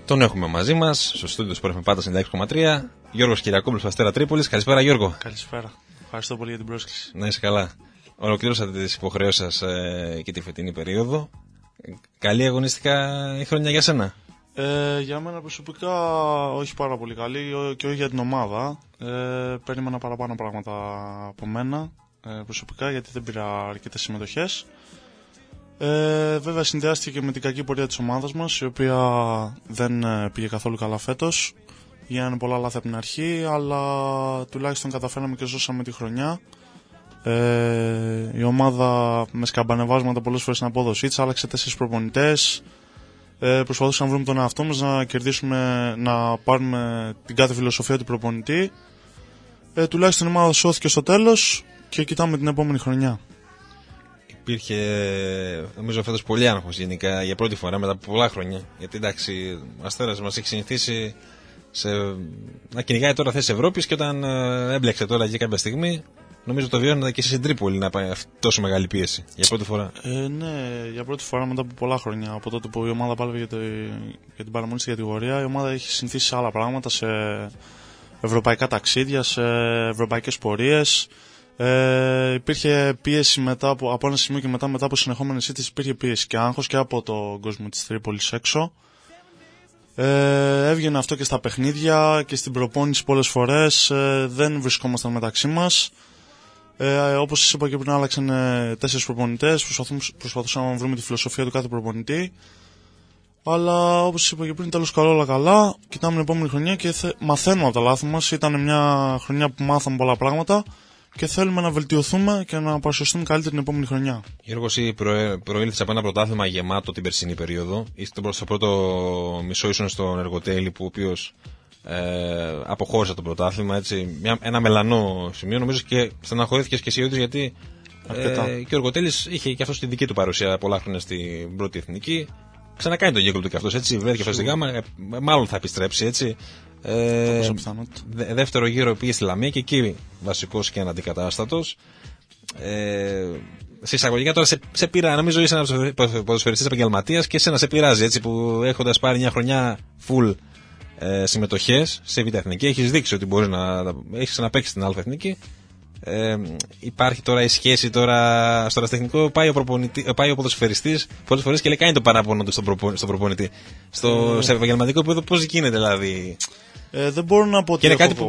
Τον έχουμε μαζί μας, στο στούντιο που έχουμε πάντα 96,3. Γιώργος Κυριακόπουλος, Αστέρα Τρίπολης. Καλησπέρα, Γιώργο. Καλησπέρα. Ευχαριστώ πολύ για την πρόσκληση. Να είσαι καλά. Ολοκληρώσατε τις υποχρεώσεις σας και τη φετινή περίοδο. Καλή αγωνιστικά η χρονιά για σένα. Για μένα προσωπικά όχι πάρα πολύ καλή και όχι για την ομάδα. Περίμενα παραπάνω πράγματα από μένα προσωπικά, γιατί δεν πήρα αρκετές συμμετοχές. Βέβαια συνδυάστηκε και με την κακή πορεία της ομάδας μας, η οποία δεν πήγε καθόλου καλά φέτος. Γίνανε πολλά λάθη από την αρχή, αλλά τουλάχιστον καταφέραμε και ζώσαμε τη χρονιά. Η ομάδα με σκαμπανεβάσματα πολλές φορές στην απόδοσή της, άλλαξε 4 προπονητές. Προσπαθούσαμε να βρούμε τον εαυτό μας, να κερδίσουμε, να πάρουμε την κάθε φιλοσοφία του προπονητή. Τουλάχιστον η ομάδα σώθηκε στο τέλος και κοιτάμε την επόμενη χρονιά. Υπήρχε, νομίζω, φέτος πολύ άγχος γενικά για πρώτη φορά μετά από πολλά χρόνια. Γιατί εντάξει, ο Αστέρας μας έχει συνηθίσει να κυνηγάει τώρα θέσεις Ευρώπης, και όταν έμπλεξε τώρα για κάποια στιγμή, νομίζω το βιώνατε και εσείς στην Τρίπολη να πάει τόσο μεγάλη πίεση για πρώτη φορά. Ναι, για πρώτη φορά μετά από πολλά χρόνια. Από τότε που η ομάδα πάλευε για την παραμονή στην κατηγορία, η ομάδα έχει συνηθίσει σε άλλα πράγματα, σε ευρωπαϊκά ταξίδια, σε ευρωπαϊκές πορείες. Υπήρχε πίεση από ένα σημείο και μετά από συνεχόμενες ήττες, υπήρχε πίεση και άγχος και από τον κόσμο της Τρίπολης έξω. Έβγαινε αυτό και στα παιχνίδια και στην προπόνηση πολλές φορές. Δεν βρισκόμασταν μεταξύ μας. Όπως σας είπα και πριν, άλλαξαν 4 προπονητές. Προσπαθούσαμε να βρούμε τη φιλοσοφία του κάθε προπονητή. Αλλά όπως σας είπα και πριν, τέλος καλό όλα καλά. Κοιτάμε την επόμενη χρονιά και μαθαίνουμε από τα λάθη μας. Ήταν μια χρονιά που μάθαμε πολλά πράγματα και θέλουμε να βελτιωθούμε και να παρουσιαστούμε καλύτερη την επόμενη χρονιά. Γιώργο, εσύ προήλθες από ένα πρωτάθλημα γεμάτο την περσινή περίοδο. Είστε στο πρώτο μισό, ήσουν στον Εργοτέλη, που ο οποίος αποχώρησε το πρωτάθλημα. Έτσι, ένα μελανό σημείο. Νομίζω και στεναχωρήθηκες και εσύ ο ίδιος, γιατί και ο Εργοτέλης είχε και αυτό τη δική του παρουσία πολλά χρόνια στην πρώτη εθνική. Ξανακάνει τον κύκλο του και αυτός, έτσι. Βρέθηκε αυτό στη Γάμα. Μάλλον θα επιστρέψει, έτσι. Δεύτερο γύρο πήγε στη Λαμία και εκεί βασικός και αναντικατάστατος. Σε εισαγωγικά τώρα σε πειράζει, νομίζω είσαι ένας ποδοσφαιριστής επαγγελματίας και εσένα σε πειράζει, έτσι, που έχοντας πάρει μια χρονιά full συμμετοχές σε Β' Εθνική, έχεις δείξει ότι μπορείς να έχεις να παίξεις στην Α' Εθνική. Υπάρχει τώρα η σχέση τώρα στο ερασιτεχνικό, πάει ο ποδοσφαιριστής πολλές φορές και λέει, κάνει το παράπονο του στον προπονητή. Σε επαγγελματικό επίπεδο πώς γίνεται, δηλαδή? Δεν μπορώ να πω ότι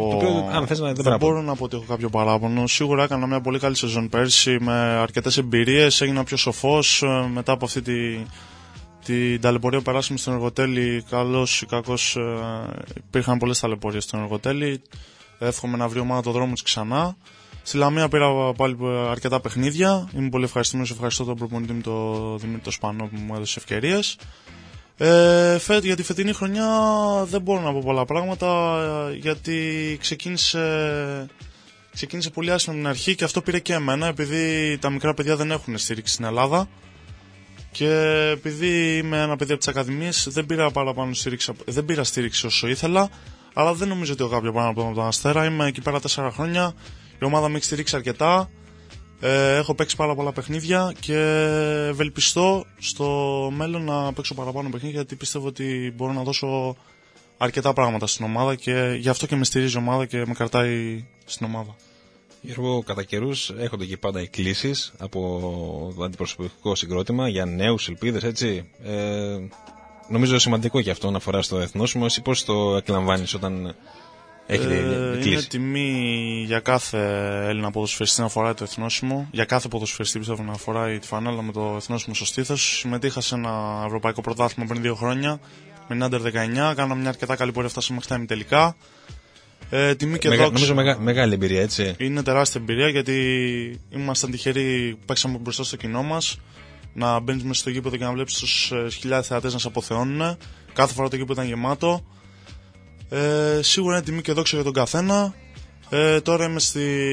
έχω κάποιο παράπονο. Σίγουρα έκανα μια πολύ καλή σεζόν πέρσι με αρκετές εμπειρίες. Έγινα πιο σοφός μετά από αυτή την ταλαιπωρία που περάσαμε στον Εργοτέλη. Καλώς ή κακώς υπήρχαν πολλές ταλαιπωρίες στον Εργοτέλη. Εύχομαι να βρει ομάδα το δρόμο της ξανά. Στη Λαμία πήρα πάλι αρκετά παιχνίδια. Είμαι πολύ ευχαριστημένος. Ευχαριστώ τον προπονητή μου, τον Δημήτρη Σπανό, που μου έδωσε ευκαιρίες. Για τη φετινή χρονιά δεν μπορώ να πω πολλά πράγματα, γιατί ξεκίνησε πολύ άσχημα την αρχή και αυτό πήρε και εμένα, επειδή τα μικρά παιδιά δεν έχουν στήριξη στην Ελλάδα και επειδή είμαι ένα παιδί από τις ακαδημίες δεν πήρα στήριξη όσο ήθελα, αλλά δεν νομίζω ότι έχω κάποιο πάνω από τον Αστέρα. Είμαι εκεί πέρα 4 χρόνια, η ομάδα με έχει στηρίξει αρκετά. Έχω παίξει πάρα πολλά παιχνίδια και ευελπιστώ στο μέλλον να παίξω παραπάνω παιχνίδια, γιατί πιστεύω ότι μπορώ να δώσω αρκετά πράγματα στην ομάδα και γι' αυτό και με στηρίζει η ομάδα και με κρατάει στην ομάδα. Γιώργο, κατά καιρούς έρχονται και πάντα εκκλήσεις από το αντιπροσωπευτικό συγκρότημα για νέους ελπίδες, έτσι. Νομίζω σημαντικό και αυτό να αφορά στο εθνόσημο. Εσύ πώς το εκλαμβάνεις όταν είναι τιμή για κάθε Έλληνα ποδοσφαιριστή να φοράει το εθνόσημο. Για κάθε ποδοσφαιριστή πιστεύω να φοράει τη φανέλα με το εθνόσημο στο στήθος. Συμμετείχα σε ένα ευρωπαϊκό πρωτάθλημα πριν 2 χρόνια με την Under 19. Κάναμε μια αρκετά καλή πορεία, φτάσαμε μέχρι τα ημιτελικά. Τιμή και δόξα. Νομίζω μεγάλη εμπειρία, έτσι. Είναι τεράστια εμπειρία, γιατί ήμασταν τυχεροί που παίξαμε μπροστά στο κοινό μας. Να μπαίνεις μέσα στο γήπεδο και να βλέπεις τους χιλιάδες θεατές να σε αποθεώνουν. Κάθε φορά το γήπεδο ήταν γεμάτο. Σίγουρα είναι τιμή και δόξα για τον καθένα. Τώρα είμαι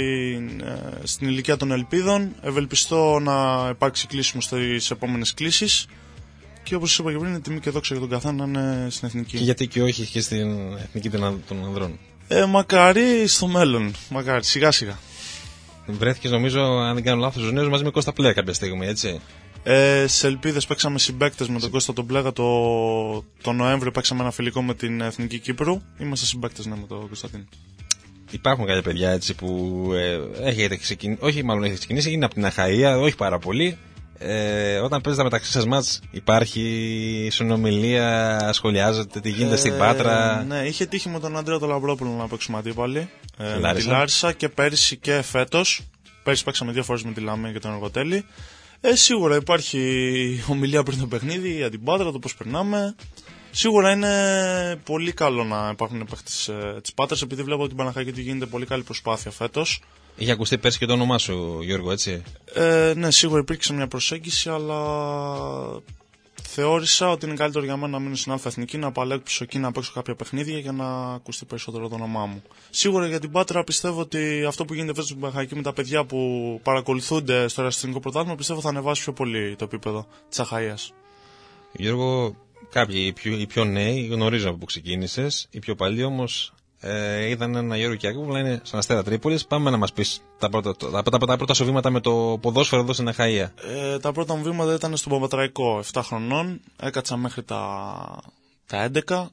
στην ηλικία των ελπίδων. Ευελπιστώ να υπάρξει κλείσιμο στις επόμενες κλήσεις. Και όπως σας είπα και πριν, είναι τιμή και δόξα για τον καθένα να είναι στην εθνική. Και γιατί και όχι και στην εθνική των ανδρών? Μακάρι στο μέλλον. Μακάρι, σιγά σιγά. Βρέθηκες, νομίζω, αν δεν κάνω λάθος, στους νέους μαζί με Κώστα Πλέα κάποια στιγμή, έτσι. Σε Ελπίδες παίξαμε συμπαίκτες με τον Κώστα τον Πλέγα. Το Νοέμβριο παίξαμε ένα φιλικό με την Εθνική Κύπρου. Είμαστε συμπαίκτες με τον Κωνσταντίνο. Υπάρχουν κάποια παιδιά έτσι που έχετε ξεκινήσει, όχι μάλλον έχετε ξεκινήσει, είναι από την Αχαΐα, όχι πάρα πολύ. Όταν παίζετε μεταξύ σας μάτς, υπάρχει συνομιλία, σχολιάζετε τι γίνεται στην Πάτρα? Ναι, είχε τύχει με τον Αντρέα τον Λαμπρόπουλο να παίξουμε αντίπαλοι. Με τη Λάρισα και πέρυσι και φέτος. Πέρυσι παίξαμε 2 φορές με τη Λαμία και τον Εργοτέλη. Σίγουρα υπάρχει ομιλία πριν το παιχνίδι για την Πάτρα, το πώς περνάμε. Σίγουρα είναι πολύ καλό να υπάρχουν παίχτες της Πάτρας, επειδή βλέπω ότι την Παναχαϊκή γίνεται πολύ καλή προσπάθεια φέτος. Είχε ακουστεί πέρσι και το όνομά σου, Γιώργο, έτσι? Ναι, σίγουρα υπήρξε μια προσέγγιση, αλλά θεώρησα ότι είναι καλύτερο για μένα να μείνω στην Αλφα-Εθνική, να παλέξω εκεί να παίξω κάποια παιχνίδια για να ακουστεί περισσότερο το όνομά μου. Σίγουρα για την Πάτρα πιστεύω ότι αυτό που γίνεται φέτος στην Παναχαϊκή με τα παιδιά που παρακολουθούνται στο Ερασιτεχνικό Πρωτάθλημα, πιστεύω θα ανεβάσει πιο πολύ το επίπεδο της Αχαΐας. Γιώργο, κάποιοι οι πιο νέοι γνωρίζουν από που ξεκίνησες, οι πιο παλιοί όμως είδαν ένα Γιώργο Κιάκου που λένε στον Αστέρα Τρίπολης. Πάμε να μας πεις τα πρώτα σου βήματα με το ποδόσφαιρο εδώ στην Αχαΐα. Τα πρώτα μου βήματα ήταν στον Παπατραϊκό, 7 χρονών. Έκατσα μέχρι τα 11,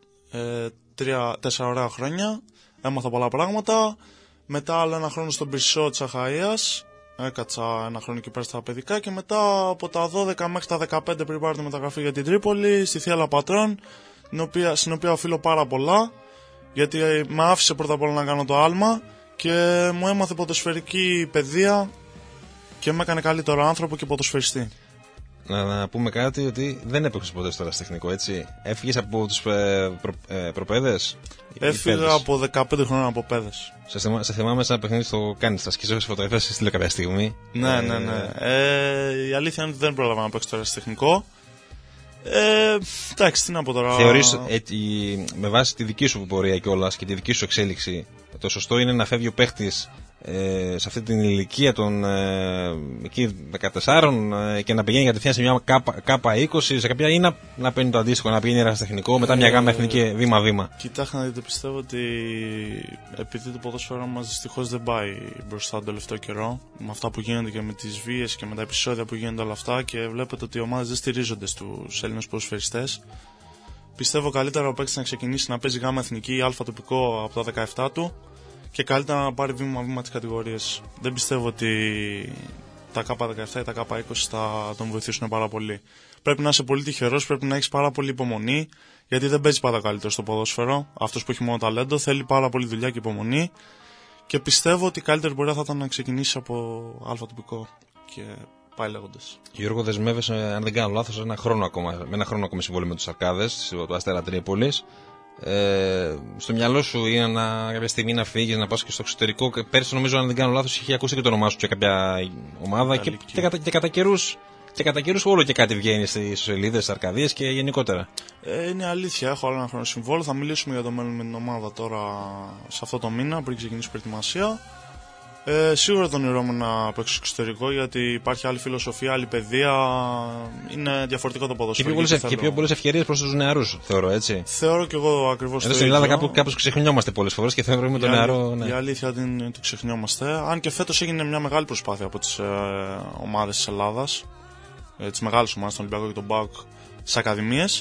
3-4 ωραία χρόνια. Έμαθα πολλά πράγματα. Μετά άλλο ένα χρόνο στον Πυρσό της Αχαΐας. Έκατσα ένα χρόνο εκεί πέρα στα παιδικά. Και μετά από τα 12 μέχρι τα 15 πριν πάρω τη μεταγραφή για την Τρίπολη, στη Θεία Λαπατρών, στην οποία οφείλω πάρα πολλά. Γιατί με άφησε πρώτα απ' όλα να κάνω το άλμα και μου έμαθε ποδοσφαιρική παιδεία και με έκανε καλύτερο άνθρωπο και ποδοσφαιριστή. Να πούμε κάτι, ότι δεν έπαιξες ποτέ στο Ερασιτεχνικό, έτσι? Έφυγες από τους προπαίδες? Έφυγα από 15 χρόνια από παιδες. Σε θυμάμαι σε ένα παιχνίδι στο κάνεις, θα σκιζώσεις φωτογραφίες, σε στείλω κάποια στιγμή. Ναι. Η αλήθεια είναι ότι δεν πρόλαβα να παίξω στο Ερασιτεχνικό. Εντάξει, τι να πω τώρα. Θεωρείς, με βάση τη δική σου πορεία κιόλας και τη δική σου εξέλιξη, το σωστό είναι να φεύγει ο παίχτης σε αυτή την ηλικία των εκεί 14 και να πηγαίνει κατευθείαν σε μια ΚΑΠΑ 20, σε κάποια, ή να παίρνει το αντίστοιχο, να πηγαίνει Ερασιτεχνικό, μετά μια γάμα εθνική βήμα-βήμα? Κοιτάξτε να δείτε, πιστεύω ότι επειδή το ποδόσφαιρο μας δυστυχώς δεν πάει μπροστά τον τελευταίο καιρό, με αυτά που γίνονται και με τις βίες και με τα επεισόδια που γίνονται όλα αυτά, και βλέπετε ότι οι ομάδες δεν στηρίζονται στους Έλληνες ποδοσφαιριστές, πιστεύω καλύτερα ο παίκτης να ξεκινήσει να παίζει γάμα εθνική ή αλφα τοπικό από τα 17 του και καλύτερα να πάρει βήμα-βήμα τις κατηγορίες. Δεν πιστεύω ότι τα K17 ή τα K20 θα τον βοηθήσουν πάρα πολύ. Πρέπει να είσαι πολύ τυχερός, πρέπει να έχεις πάρα πολύ υπομονή, γιατί δεν παίζει πάντα καλύτερο στο ποδόσφαιρο. Αυτός που έχει μόνο ταλέντο θέλει πάρα πολύ δουλειά και υπομονή. Και πιστεύω ότι η καλύτερη πορεία θα ήταν να ξεκινήσει από αλφα τοπικό και πάει λέγοντας. Γιώργο, δεσμεύεσαι, αν δεν κάνω λάθος, με ένα χρόνο ακόμα συμβόλαιο με τους Αρκάδες, του Αστέρα Τρίπολης. Στο μυαλό σου είναι κάποια στιγμή να φύγεις, να πας και στο εξωτερικό? Πέρσι, νομίζω, αν δεν κάνω λάθος, είχε ακούσει και το όνομά σου και κάποια ομάδα και κατά καιρούς όλο και κάτι βγαίνει στις σελίδες, στις Αρκαδίες και γενικότερα. Είναι αλήθεια, έχω άλλο ένα χρόνο συμβόλαιο. Θα μιλήσουμε για το μέλλον με την ομάδα τώρα σε αυτό το μήνα πριν ξεκινήσει η προετοιμασία. Σίγουρα τον όνειρό μου να παίξω εξωτερικό, γιατί υπάρχει άλλη φιλοσοφία, άλλη παιδεία. Είναι διαφορετικό το ποδόσφαιρο. Και πιο πολλές ευκαιρίες προς τους νεαρούς, θεωρώ, έτσι. Θεωρώ και εγώ ακριβώς. Εδώ στην Ελλάδα κάπως ξεχνιόμαστε πολλές φορές και θεωρούμε τον νεαρό. Ναι. Η αλήθεια είναι ότι ξεχνιόμαστε. Αν και φέτος έγινε μια μεγάλη προσπάθεια από τις ομάδες της Ελλάδας, τις μεγάλες ομάδες, τον Ολυμπιακό και τον ΠΑΟΚ, στις ακαδημίες.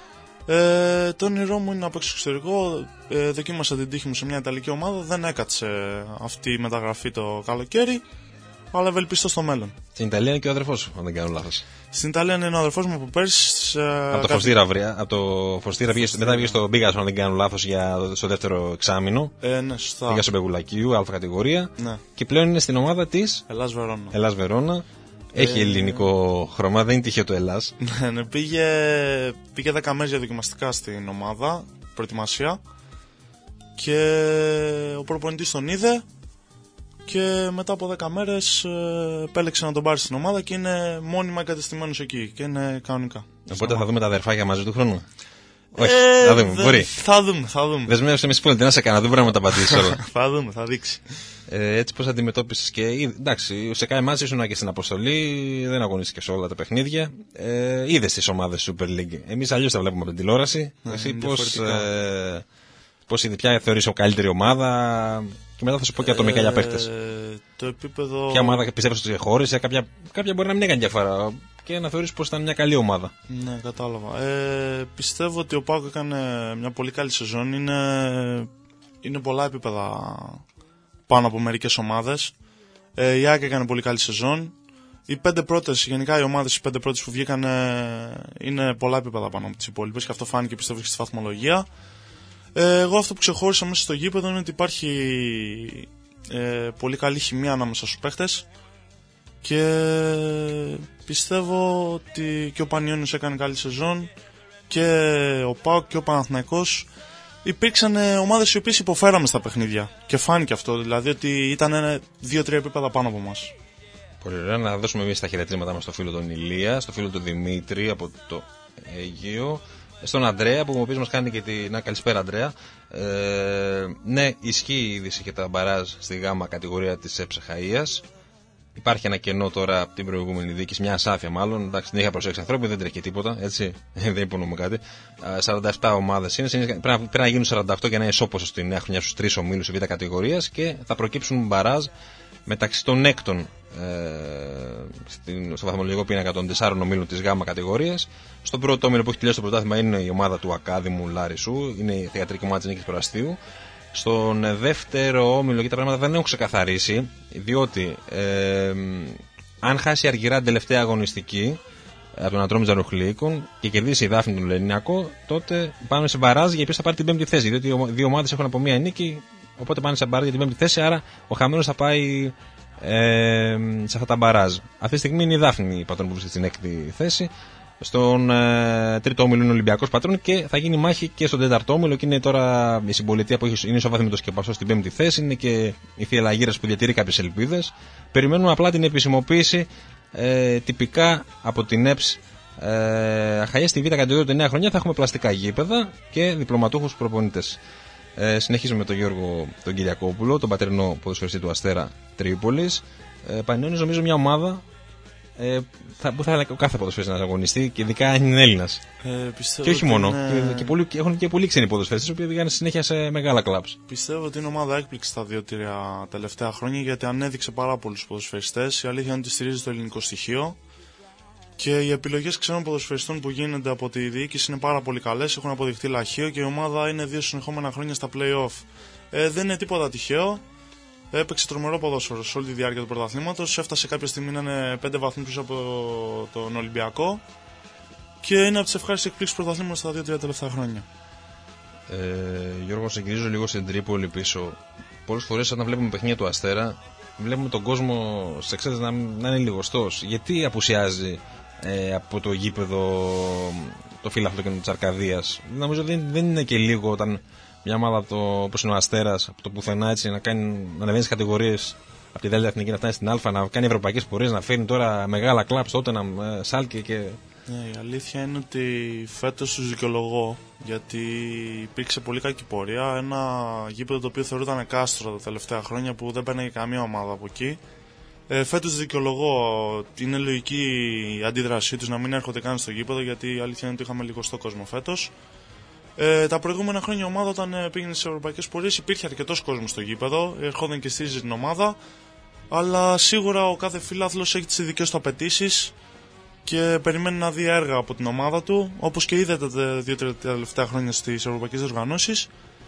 Το όνειρό μου είναι να παίξω εξωτερικό. Δοκίμασα την τύχη μου σε μια Ιταλική ομάδα. Δεν έκατσε αυτή η μεταγραφή το καλοκαίρι, αλλά ευελπιστώ στο μέλλον. Στην Ιταλία είναι και ο αδερφός σου, αν δεν κάνω λάθος. Στην Ιταλία είναι ο αδερφός μου από πέρσι. Από το Φωστήρα μετά πήγε στο Μπίγασο, αν δεν κάνω λάθος, στο δεύτερο εξάμηνο. Ναι, σωστά. Πήγα στο Πεγουλακίου, Α κατηγορία. Ναι. Και πλέον είναι στην ομάδα της Ελλάς Βερόνα. Έχει ελληνικό χρώμα, δεν είναι τυχαίο το Ελλάς. Ναι, πήγε 10 μέρες για δοκιμαστικά στην ομάδα, προετοιμασία, και ο προπονητής τον είδε και μετά από 10 μέρες επέλεξε να τον πάρει στην ομάδα και είναι μόνιμα εγκατεστημένος εκεί και είναι κανονικά. Οπότε θα δούμε τα αδερφάκια μαζί του χρόνου. Όχι, θα δούμε, μπορεί. Θα δούμε. Δεσμεύεσαι με σπούλη, τι να σε κάνω, δεν μπορούμε να τα πατήσεις όλα. Θα δούμε, θα δείξει. Έτσι, πώς αντιμετώπισες και. Εντάξει, σε κάθε μάτς ήσουν και στην αποστολή, δεν αγωνίστηκε σε όλα τα παιχνίδια. Είδες τις ομάδες Super League. Εμείς αλλιώς τα βλέπουμε από την τηλεόραση. Εσύ πώς πώς είναι, ποια θεωρείς ο καλύτερη ομάδα. Και μετά θα σου πω και ατομικά για παίχτες. Το επίπεδο. Ποια ομάδα πιστεύεις ότι χώρισε, κάποια μπορεί να μην έκανε διαφορά. Και να θεωρείς πως ήταν μια καλή ομάδα. Ναι, κατάλαβα. Πιστεύω ότι ο ΠΑΟΚ έκανε μια πολύ καλή σεζόν. Είναι πολλά επίπεδα πάνω από μερικές ομάδες. Η ΑΕΚ έκανε πολύ καλή σεζόν. Οι 5 πρώτες, γενικά οι ομάδες, οι 5 πρώτες που βγήκαν είναι πολλά επίπεδα πάνω από τις υπόλοιπες και αυτό φάνηκε πιστεύω και στη βαθμολογία. Εγώ αυτό που ξεχώρισα μέσα στο γήπεδο είναι ότι υπάρχει πολύ καλή χημεία ανάμεσα στους παίχτες και πιστεύω ότι και ο Πανιώνιος έκανε καλή σεζόν και ο ΠΑΟΚ και ο Παναθηναϊκός. Υπήρξαν ομάδες οι οποίες υποφέραμε στα παιχνίδια και φάνηκε αυτό, δηλαδή ότι ήταν 2-3 επίπεδα πάνω από μας. Πολύ ωραία, να δώσουμε εμείς τα χαιρετίσματά μας στο φίλο τον Ηλία, στο φίλο του Δημήτρη από το Αίγυο, στον Αντρέα που μας κάνει και την καλησπέρα Αντρέα. Ναι, ισχύει η είδηση για τα μπαράζ στη γάμα κατηγορία της Εψεχαΐας. Υπάρχει ένα κενό τώρα από την προηγούμενη διοίκηση, μια ασάφεια μάλλον. Εντάξει, την είχα προσέξει ανθρώπου, δεν τρέχει τίποτα, έτσι. Δεν υπονοούμε κάτι. 47 ομάδες είναι. Πρέπει να γίνουν 48 για να είναι ισόποσο στη νέα χρονιά στους 3 ομίλους της Β' κατηγορίας και θα προκύψουν μπαράζ μεταξύ των έκτων στο βαθμολογικό πίνακα των 4 ομίλων της Γ' κατηγορίας. Στον πρώτο όμιλο που έχει τελειώσει το πρωτάθλημα είναι η ομάδα του Ακάδημου Λάρισου, είναι η θεατρική ομάδα της Νίκης Πραστίου. Στον δεύτερο όμιλο και τα πράγματα δεν έχουν ξεκαθαρίσει, διότι αν χάσει αργυρά την τελευταία αγωνιστική από τον Ατρόμητο Ροχλίκων και κερδίσει η Δάφνη τον Λενινιακό, τότε πάνε σε μπαράζ για ποιος θα πάρει την 5η θέση. Διότι οι δύο ομάδες έχουν από μία νίκη, οπότε πάνε σε μπαράζ για την 5η θέση. Άρα ο χαμένος θα πάει σε αυτά τα μπαράζ. Αυτή τη στιγμή είναι η Δάφνη η πατρόν που βρίσκεται στην 6η θέση. Στον τρίτο όμιλο είναι ο Ολυμπιακός πατρόν και θα γίνει μάχη και στον τέταρτο όμιλο. Και είναι τώρα η συμπολιτεία που είναι ισοβάθμη με το Σκεπαστό στην 5η θέση. Είναι και η Θεία Λαγύρας που διατηρεί κάποιες ελπίδες. Περιμένουμε απλά την επισημοποίηση τυπικά από την ΕΠΣ Αχαΐας στη Β' κατηγορία τη νέα χρονιά. Θα έχουμε πλαστικά γήπεδα και διπλωματούχους προπονητές. Συνεχίζουμε με τον Γιώργο τον Κυριακόπουλο, τον πατερινό ποδοσφαιριστή του Αστέρα Τρίπολης. Πανιώνης νομίζω μια ομάδα που θα ήθελα ο κάθε ποδοσφαιριστής να αγωνιστεί και ειδικά αν είναι Έλληνας. Και όχι μόνο. Είναι... έχουν και πολλοί ξένοι ποδοσφαιριστές που πήγαν συνέχεια σε μεγάλα κλαμπς. Πιστεύω ότι είναι ομάδα έκπληξη τα 2-3 τελευταία χρόνια γιατί ανέδειξε πάρα πολλούς ποδοσφαιριστές. Η αλήθεια είναι ότι στηρίζει το ελληνικό στοιχείο. Και οι επιλογές ξένων ποδοσφαιριστών που γίνονται από τη διοίκηση είναι πάρα πολύ καλές. Έχουν αποδειχθεί λαχείο και η ομάδα είναι 2 συνεχόμενα χρόνια στα play-off. Δεν είναι τίποτα τυχαίο. Έπαιξε τρομερό ποδόσφαιρο σε όλη τη διάρκεια του πρωταθλήματος. Έφτασε κάποια στιγμή να είναι 5 βαθμούς πίσω από τον Ολυμπιακό. Και είναι από τις ευχάριστες εκπλήξεις του πρωταθλήματος στα 2-3 τελευταία χρόνια. Γιώργο, σε γυρίζω λίγο στην Τρίπολη πίσω. Πολλές φορές όταν βλέπουμε παιχνίδια του Αστέρα, βλέπουμε τον κόσμο στις εξέδρες να είναι λιγοστός. Γιατί απουσιάζει από το γήπεδο το φύλαχτο και της Αρκαδίας? Νομίζω δεν είναι και λίγο όταν μια ομάδα όπως είναι ο Αστέρας από το πουθενά έτσι να ανεβαίνει στις κατηγορίες από τη Δέλτα Εθνική να φτάνει στην Α, να κάνει ευρωπαϊκές πορείες, να φέρνει τώρα μεγάλα κλαμπ τότε να Σάλκε και. Ναι, η αλήθεια είναι ότι φέτος τους δικαιολογώ γιατί υπήρξε πολύ κακή πορεία. Ένα γήπεδο το οποίο θεωρούταν κάστρο τα τελευταία χρόνια που δεν παίρνει καμία ομάδα από εκεί. Φέτος δικαιολογώ, είναι λογική η αντίδρασή τους να μην έρχονται καν στο γήπεδο γιατί η αλήθεια είναι ότι είχαμε λιγοστό κόσμο φέτος. Τα προηγούμενα χρόνια η ομάδα όταν πήγαινε στις ευρωπαϊκές πορείες υπήρχε αρκετός κόσμος στο γήπεδο, ερχόταν και στήριζε την ομάδα, αλλά σίγουρα ο κάθε φίλαθλος έχει τις ειδικές του απαιτήσεις και περιμένει να δει έργα από την ομάδα του, όπως και είδατε τα 2-3 τελευταία χρόνια στις ευρωπαϊκές οργανώσεις.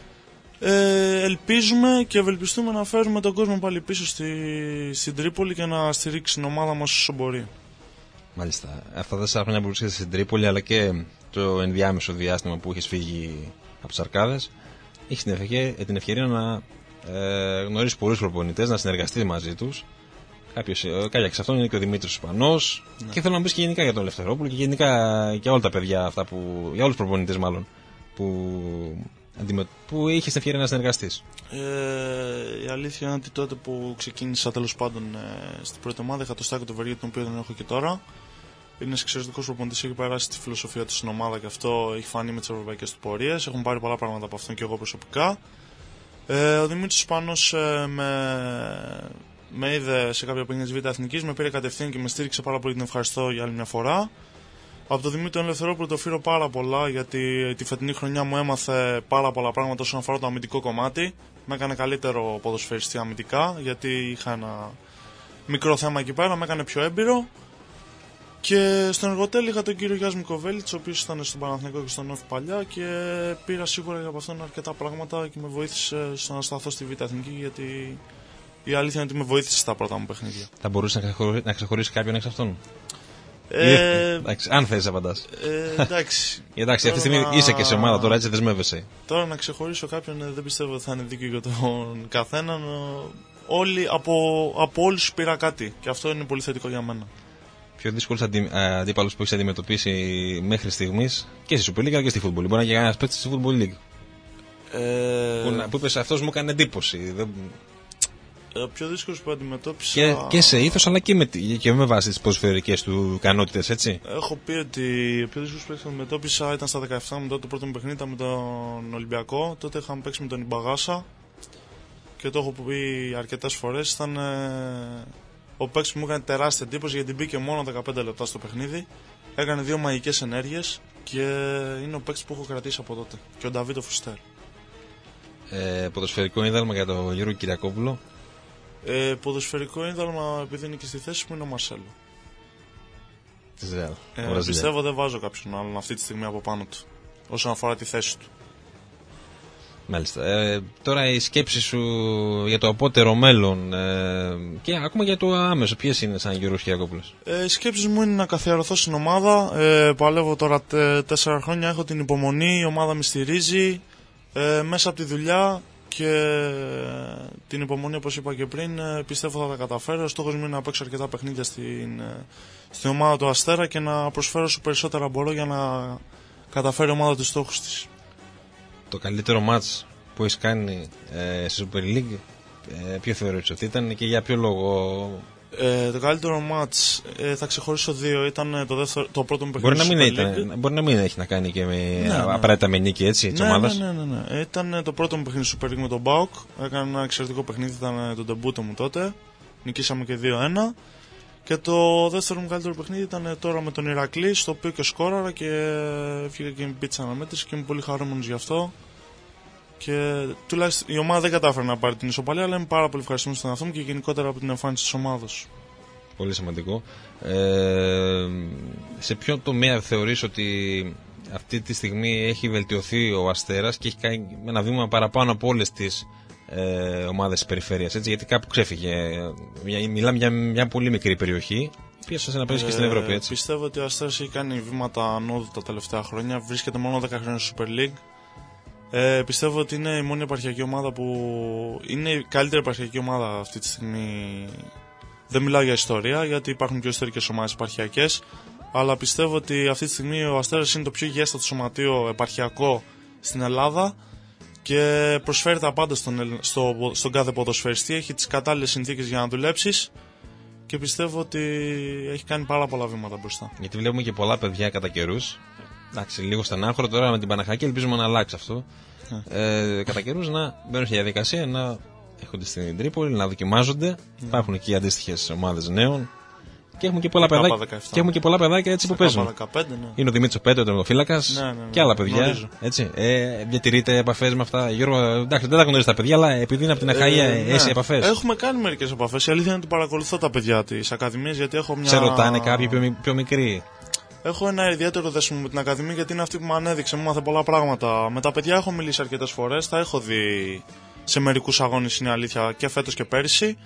Ελπίζουμε και ευελπιστούμε να φέρουμε τον κόσμο πάλι πίσω στην Τρίπολη και να στηρίξει την ομάδα μας όσο μπορεί. Μάλιστα. Αυτά τα 4 χρόνια που βρίσκεσαι στην Τρίπολη, αλλά και το ενδιάμεσο διάστημα που έχεις φύγει από τις Αρκάδες, έχεις την ευκαιρία να γνωρίσεις πολλούς προπονητές, να συνεργαστείς μαζί τους. Κάποια εξ αυτών είναι και ο Δημήτρης Ισπανός. Ναι. Και θέλω να μπεις και γενικά για τον Ελευθερόπουλο και γενικά για όλα τα παιδιά αυτά για όλους τους προπονητές μάλλον που είχες την ευκαιρία να συνεργαστείς. Η αλήθεια είναι ότι τότε που ξεκίνησα τέλος πάντων στην πρώτη ομάδα είχα το Στάκο του Βεργίου, τον οποίο δεν έχω και τώρα. Είναι ένας εξαιρετικός προπονητής, έχει περάσει τη φιλοσοφία του στην ομάδα και αυτό έχει φανεί με τις ευρωπαϊκές του πορείες. Έχουν πάρει πολλά πράγματα από αυτόν και εγώ προσωπικά. Ο Δημήτρης Ισπανός με είδε σε κάποια παιχνίδια της Β' Εθνικής, με πήρε κατευθείαν και με στήριξε πάρα πολύ, την ευχαριστώ για άλλη μια φορά. Από τον Δημήτρη Ελευθερόπουλο το οφείλω πάρα πολλά, γιατί τη φετινή χρονιά μου έμαθε πάρα πολλά πράγματα όσον αφορά το αμυντικό κομμάτι. Με έκανε καλύτερο ποδοσφαιριστή αμυντικά, γιατί είχα ένα μικρό θέμα εκεί πέρα, με έκανε πιο έμπειρο. Και στον Εργοτέλη είχα τον κύριο Γιάννη Μικοβέλιτς, ο οποίος ήταν στον Παναθηναϊκό και στον Όφη παλιά, και πήρα σίγουρα από αυτόν αρκετά πράγματα και με βοήθησε στο να σταθώ στη Β' Εθνική, γιατί η αλήθεια είναι ότι με βοήθησε στα πρώτα μου παιχνίδια. Θα μπορούσε να ξεχωρίσει κάποιον εξ αυτών? Εντάξει, αν θες απαντάς. Εντάξει. Εντάξει, αυτή τη στιγμή είσαι και σε ομάδα τώρα, έτσι δεσμεύεσαι. Τώρα να ξεχωρίσω κάποιον δεν πιστεύω ότι θα είναι δίκαιο για τον καθέναν. Από όλους πήρα κάτι και αυτό είναι πολύ θετικό για μένα. Πιο δύσκολος αντίπαλος που έχεις αντιμετωπίσει μέχρι στιγμής και στη Super League αλλά και στη Football? Μπορεί να είναι ένας παίκτης στη Football League που είπες αυτός μου έκανε εντύπωση. Ο πιο δύσκολος που αντιμετώπισα. Και σε ήθος αλλά και με βάση τις ποδοσφαιρικές του ικανότητες, έτσι. Έχω πει ότι ο πιο δύσκολος που αντιμετώπισα ήταν στα 17 μου, τότε το πρώτο μου παιχνίδι ήταν με τον Ολυμπιακό. Τότε είχαμε παίξει με τον Ιμπαγάσα και το έχω πει αρκετές φορές. Ήταν ο παίκτης που μου έκανε τεράστια εντύπωση, γιατί μπήκε μόνο 15 λεπτά στο παιχνίδι. Έκανε 2 μαγικές ενέργειες και είναι ο παίκτης που έχω κρατήσει από τότε. Και ο Νταβίτο Φουστέρ. Ποδοσφαιρικό είδαλμα για τον Γιώργο Κυριακόπουλο? Ποδοσφαιρικό είδαλμα, επειδή είναι και στη θέση μου, είναι ο Μαρσέλο. Της Ρεάλ. Πιστεύω δεν βάζω κάποιον άλλον αυτή τη στιγμή από πάνω του, όσον αφορά τη θέση του. Μάλιστα. Τώρα η σκέψη σου για το απότερο μέλλον και ακόμα για το άμεσο, ποιες είναι σαν Γιώργος Κυριακόπουλος? Η σκέψη μου είναι να καθιερωθώ στην ομάδα. Παλεύω τώρα 4 χρόνια, έχω την υπομονή, η ομάδα με στηρίζει μέσα από τη δουλειά και την υπομονή, όπως είπα και πριν. Πιστεύω θα τα καταφέρω. Ο στόχος μου είναι να παίξω αρκετά παιχνίδια στην ομάδα του Αστέρα και να προσφέρω όσο περισσότερα μπορώ για να καταφέρει η ομάδα τους στόχους της. Το καλύτερο μάτς που έχεις κάνει στη Super League, ποιο θεωρείς ότι ήταν και για ποιο λόγο? Το καλύτερο μάτς θα ξεχωρίσω 2. Ήταν το πρώτο μου παιχνίδι. Μπορεί να μην έχει να κάνει και με απαραίτητα με νίκη, έτσι, της ομάδας. Ναι. Ήταν το πρώτο μου παιχνίδι Super League με τον ΠΑΟΚ. Έκανα ένα εξαιρετικό παιχνίδι, ήταν το ντεμπούτο μου τότε. Νικήσαμε και 2-1. Και το δεύτερο μου καλύτερο παιχνίδι ήταν τώρα με τον Ηρακλή, στο οποίο και σκόραρα και έφυγα και με πίτσα αναμέτρηση και είμαι πολύ χαρούμενος γι' αυτό. Και τουλάχιστον η ομάδα δεν κατάφερε να πάρει την ισοπαλία, αλλά είμαι πάρα πολύ ευχαριστημένος στον εαυτό μου και γενικότερα από την εμφάνιση της ομάδας. Πολύ σημαντικό. Σε ποιο τομέα θεωρείς ότι αυτή τη στιγμή έχει βελτιωθεί ο Αστέρας και έχει κάνει ένα βήμα παραπάνω από όλες τις ομάδες της περιφέρειας, έτσι, γιατί κάπου ξέφυγε? Μιλάμε για μια πολύ μικρή περιοχή. Πιέσαι να παίζει και στην Ευρώπη, έτσι. Πιστεύω ότι ο Αστέρας έχει κάνει βήματα ανώδου τα τελευταία χρόνια. Βρίσκεται μόνο 10 χρόνια στο Super League. Πιστεύω ότι είναι η μόνη επαρχιακή ομάδα που είναι η καλύτερη επαρχιακή ομάδα αυτή τη στιγμή. Δεν μιλάω για ιστορία, γιατί υπάρχουν και ιστορικές ομάδες επαρχιακές, αλλά πιστεύω ότι αυτή τη στιγμή ο Αστέρας είναι το πιο υγιέστατο σωματείο επαρχιακό στην Ελλάδα και προσφέρει τα πάντα στον κάθε ποδοσφαιριστή. Έχει τις κατάλληλες συνθήκες για να δουλέψεις και πιστεύω ότι έχει κάνει πάρα πολλά βήματα μπροστά. Γιατί βλέπουμε και πολλά παιδιά κατά καιρούς. Εντάξει, λίγο στενάχωρο τώρα με την Παναχάκη, ελπίζουμε να αλλάξει αυτό. Κατά καιρούς να μπαίνουν στη διαδικασία, να έρχονται στην Τρίπολη, να δοκιμάζονται. Υπάρχουν εκεί αντίστοιχες ομάδες νέων. Και έχουμε και πολλά παιδάκια έτσι που παίζουν. 15, ναι. Είναι ο Δημήτρης ο Πέτρο, ο τερματοφύλακας και άλλα παιδιά. Έτσι. Διατηρείτε επαφές με αυτά? Γιώργο, εντάξει, δεν τα γνωρίζει τα παιδιά, αλλά επειδή είναι από την Αχαΐα, έχει επαφές? Έχουμε κάνει μερικές επαφές. Η αλήθεια είναι ότι παρακολουθώ τα παιδιά της Ακαδημίας, γιατί έχω μια. Σε ρωτάνε κάποιοι πιο μικροί? Έχω ένα ιδιαίτερο δέσιμο με την Ακαδημία, γιατί είναι αυτή που μου ανέδειξε, μου μάθε πολλά πράγματα. Με τα παιδιά έχω μιλήσει αρκετές φορές, τα έχω δει σε μερικούς αγώνες, είναι αλήθεια, και φέτος και πέρυσι.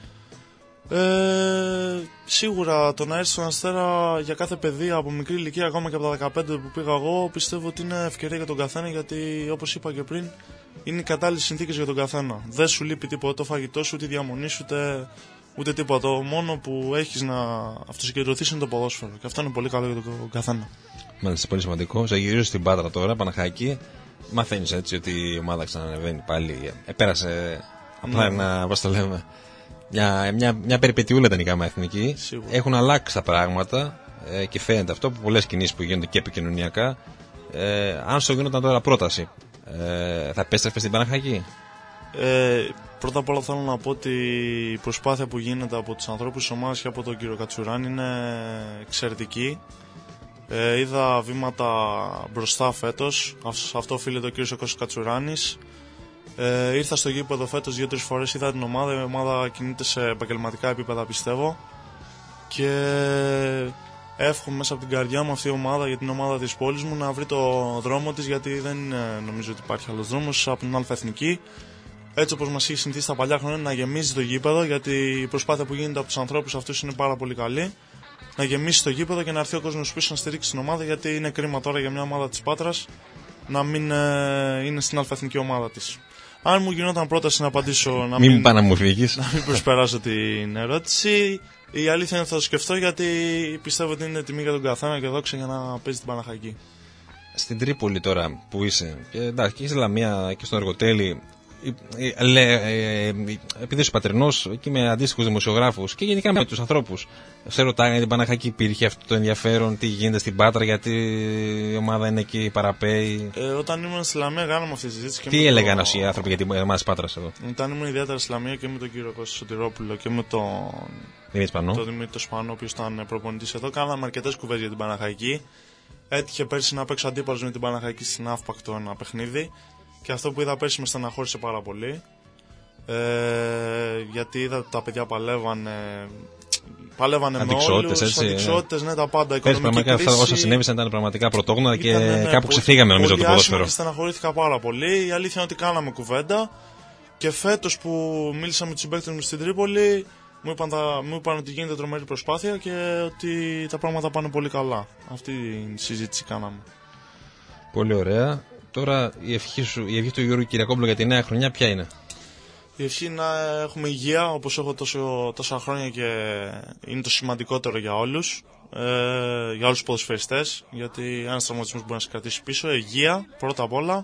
Σίγουρα το να έρθει στον Αστέρα για κάθε παιδί από μικρή ηλικία, ακόμα και από τα 15 που πήγα εγώ, πιστεύω ότι είναι ευκαιρία για τον καθένα, γιατί όπως είπα και πριν, είναι οι κατάλληλες συνθήκες για τον καθένα. Δεν σου λείπει τίποτα, το φαγητό σου, ούτε η διαμονή σου, ούτε τίποτα. Το μόνο που έχεις να αυτοσυγκεντρωθείς είναι το ποδόσφαιρο, και αυτό είναι πολύ καλό για τον καθένα. Μάλιστα, πολύ σημαντικό. Σε γυρίζω στην Πάτρα τώρα, Παναχάκη. Μαθαίνεις έτσι ότι η ομάδα ξανανεβαίνει πάλι. Πέρασε απλά ένα, πώς το λέμε, μια περιπετειούλα ήταν η ΓΑΜΑ Εθνική. Σίγουρα. Έχουν αλλάξει τα πράγματα και φαίνεται αυτό από πολλές κινήσεις που γίνονται και επικοινωνιακά. Αν σου γινόταν τώρα πρόταση, θα επέστρεφες στην Παναχάκη? Πρώτα απ' όλα θέλω να πω ότι η προσπάθεια που γίνεται από τους ανθρώπους της ομάδας και από τον κύριο Κατσουράν είναι εξαιρετική. Είδα βήματα μπροστά φέτος, σε αυτό οφείλεται ο κύριος Κώστας Κατσουράνης. Ήρθα στο γήπεδο φέτος 2-3 φορές, είδα την ομάδα, η ομάδα κινείται σε επαγγελματικά επίπεδα πιστεύω και εύχομαι μέσα από την καρδιά μου αυτή η ομάδα, για την ομάδα της πόλης μου, να βρει το δρόμο της, γιατί δεν νομίζω ότι υπάρχει άλλος δρόμος από την Α' Εθνική. Έτσι όπως μας έχει συνηθίσει τα παλιά χρόνια, να γεμίζει το γήπεδο, γιατί η προσπάθεια που γίνεται από τους ανθρώπους αυτούς είναι πάρα πολύ καλή. Να γεμίσει το γήπεδο και να έρθει ο κόσμος πίσω να στηρίξει την ομάδα, γιατί είναι κρίμα τώρα για μια ομάδα της Πάτρας να μην είναι στην Α' ομάδα της. Αν μου γινόταν πρόταση να απαντήσω, να μην προσπεράσω την ερώτηση, η αλήθεια είναι ότι θα το σκεφτώ, γιατί πιστεύω ότι είναι τιμή για τον καθένα και δόξα για να παίζει την Παναχαϊκή. Στην Τρίπολη τώρα που είσαι, και εντάξει, και στη Λαμία και στον Εργοτέλη, επειδή είσαι πατρινός και με αντίστοιχους δημοσιογράφους και γενικά με τους ανθρώπους, σε ρωτάγανε για την Παναχαϊκή, υπήρχε αυτό το ενδιαφέρον, τι γίνεται στην Πάτρα, γιατί η ομάδα είναι εκεί παραπέει? Όταν ήμουν στη Λαμία κάναμε αυτή τη συζήτηση. Τι έλεγαν οι άνθρωποι για την ομάδα της Πάτρας εδώ? Όταν ήμουν ιδιαίτερα στη Λαμία και με τον κύριο Κώστα Σωτηρόπουλο και με τον Δημήτρη Σπανό, ο οποίος ήταν προπονητής εδώ, κάναμε αρκετές κουβέντες για την Παναχαϊκή. Έτυχε πέρσι να παίξω αντίπαλος με την Παναχαϊκή στην Αύπακτο ένα παιχνίδι. Και αυτό που είδα πέρσι με στεναχώρησε πάρα πολύ, γιατί είδα ότι τα παιδιά παλεύανε με όλους, αντικσότητες, ναι, τα πάντα, οικονομική κρίση. Όσα συνέβησαν ήταν πραγματικά πρωτόγνωρα και κάπου ξεφύγαμε νομίζω το ποδόσφαιρο. Και στεναχωρήθηκα πάρα πολύ. Η αλήθεια είναι ότι κάναμε κουβέντα και φέτος που μίλησα με τους συμπαίκτες μου στην Τρίπολη, μου είπαν ότι γίνεται τρομερή προσπάθεια και ότι τα πράγματα πάνε πολύ καλά. Αυτή τη συζήτηση κάναμε. Πολύ ωραία. Τώρα η ευχή του Γιώργου Κυριακόπουλου για τη νέα χρονιά ποια είναι? Η ευχή είναι να έχουμε υγεία, όπως έχω τόσα χρόνια και είναι το σημαντικότερο για όλους, για όλους τους ποδοσφαιριστές, γιατί ένας τραυματισμός μπορεί να σε κρατήσει πίσω. Υγεία πρώτα απ' όλα,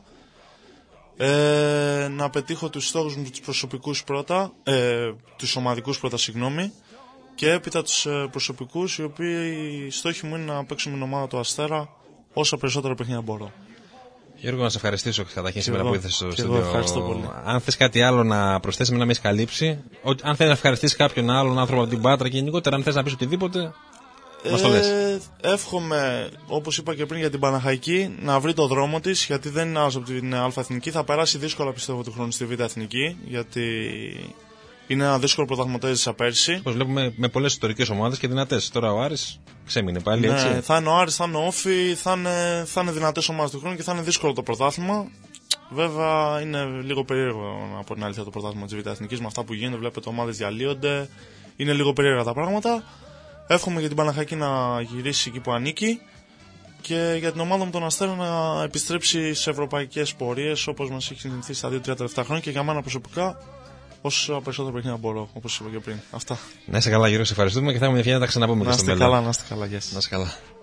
να πετύχω τους στόχους μου τους προσωπικούς πρώτα, τους ομαδικούς πρώτα, και έπειτα τους προσωπικούς, οι οποίοι οι στόχοι μου είναι να παίξω με την ομάδα του Αστέρα όσα περισσότερα παιχνίδια μπορώ. Γιώργο, να σε ευχαριστήσω καταρχήν σήμερα που ήρθες στο στούντιο. Ευχαριστώ πολύ. Αν θες κάτι άλλο να προσθέσεις, να με έχεις καλύψει, αν θες να ευχαριστήσεις κάποιον άλλον άνθρωπο από την Πάτρα και γενικότερα αν θες να πεις οτιδήποτε, μας το λες. Εύχομαι, όπως είπα και πριν, για την Παναχαϊκή να βρει το δρόμο της, γιατί δεν είναι άλλος από την Α' Εθνική. Θα περάσει δύσκολα πιστεύω του χρόνου στη Β' Εθνική, γιατί είναι ένα δύσκολο πρωταθλητή σαν πέρσι. Όπως βλέπουμε με πολλές ιστορικές ομάδες και δυνατές. Τώρα ο Άρης ξέμεινε πάλι, έτσι. Ναι, θα είναι ο Άρης, θα είναι ο Όφη, θα είναι δυνατές ομάδες του χρόνου και θα είναι δύσκολο το πρωτάθλημα. Βέβαια είναι λίγο περίεργο από την αλήθεια το πρωτάθλημα της Β' Εθνικής με αυτά που γίνεται. Βλέπετε ομάδες διαλύονται. Είναι λίγο περίεργα τα πράγματα. Εύχομαι για την Παναχαϊκή να γυρίσει εκεί που ανήκει και για την ομάδα μου τον Αστέρα να επιστρέψει σε ευρωπαϊκές πορείες όπως μας έχει συνηθίσει τα 2-3 τελευταία χρόνια και για μένα προσωπικά όσο περισσότερο παιχνίδια μπορώ, όπως είπα και πριν. Αυτά. Να είσαι καλά, Γιώργο, σε ευχαριστούμε και θα έχουμε ευκαιρία να τα ξαναπούμε. Να είστε καλά, γεια σας. Να είστε καλά.